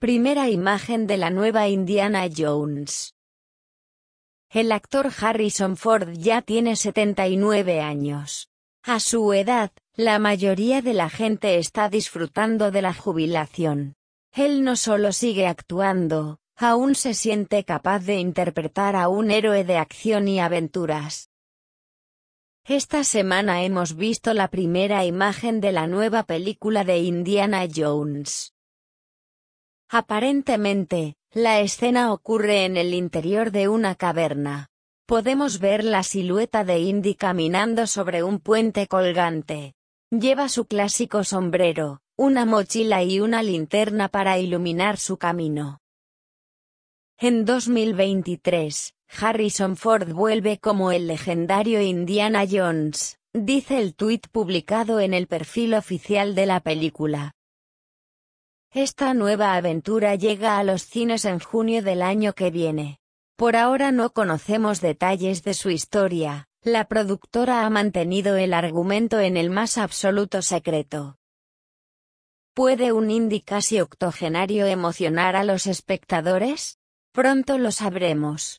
Primera imagen de la nueva Indiana Jones. El actor Harrison Ford ya tiene 79 años. A su edad, la mayoría de la gente está disfrutando de la jubilación. Él no solo sigue actuando, aún se siente capaz de interpretar a un héroe de acción y aventuras. Esta semana hemos visto la primera imagen de la nueva película de Indiana Jones. Aparentemente, la escena ocurre en el interior de una caverna. Podemos ver la silueta de Indy caminando sobre un puente colgante. Lleva su clásico sombrero, una mochila y una linterna para iluminar su camino. En 2023, Harrison Ford vuelve como el legendario Indiana Jones, dice el tuit publicado en el perfil oficial de la película. Esta nueva aventura llega a los cines en junio del año que viene. Por ahora no conocemos detalles de su historia, la productora ha mantenido el argumento en el más absoluto secreto. ¿Puede un Indy casi octogenario emocionar a los espectadores? Pronto lo sabremos.